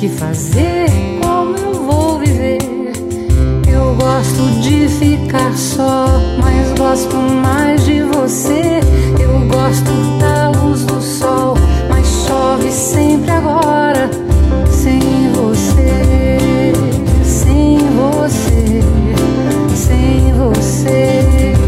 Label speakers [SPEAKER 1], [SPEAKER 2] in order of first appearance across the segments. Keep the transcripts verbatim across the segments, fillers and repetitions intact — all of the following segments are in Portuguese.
[SPEAKER 1] que fazer, como eu vou viver. Eu gosto de ficar só, mas gosto mais de você. Eu gosto da luz do sol, mas chove sempre agora. Sem você, sem você, sem você.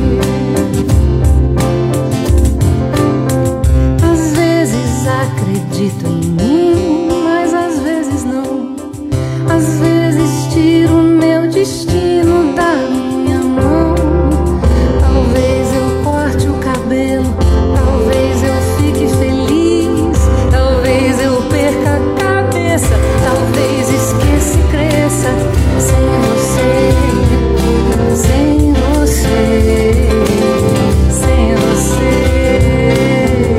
[SPEAKER 1] Às vezes acredito em mim, mas às vezes não. Às vezes tiro meu destino da minha mão. Talvez eu corte o cabelo, talvez eu fique feliz, talvez eu perca a cabeça, talvez esqueça e cresça. Sem você, sem você, sem você.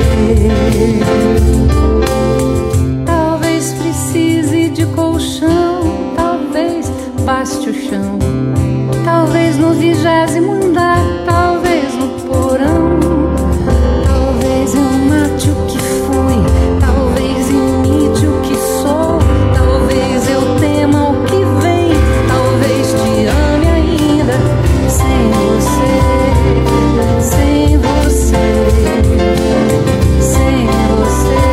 [SPEAKER 1] Talvez precise de colchão, talvez baste o chão, talvez no vigésimo andar, talvez no porão. Talvez eu mate o que fui, talvez imite o que sou, talvez eu tema o que vem, talvez te ame ainda. Sem você, sem você, sem você.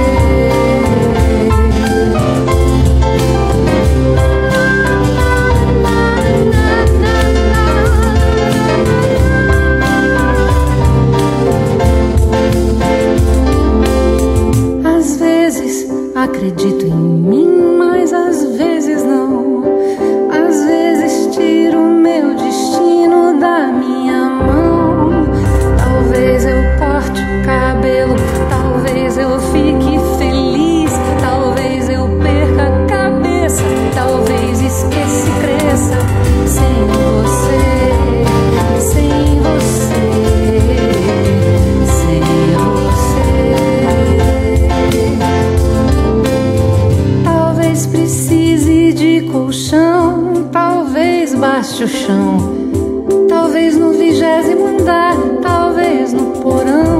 [SPEAKER 1] Às vezes acredito em mim, mas às vezes não. Às vezes tiro meu destino da minha mão. Talvez eu corte o cabelo, talvez eu fique feliz, talvez eu perca a cabeça, talvez esqueça e cresça. Sem você, sem você, sem você. Talvez precise de colchão, talvez baste o chão, talvez no vigésimo andar, talvez no porão.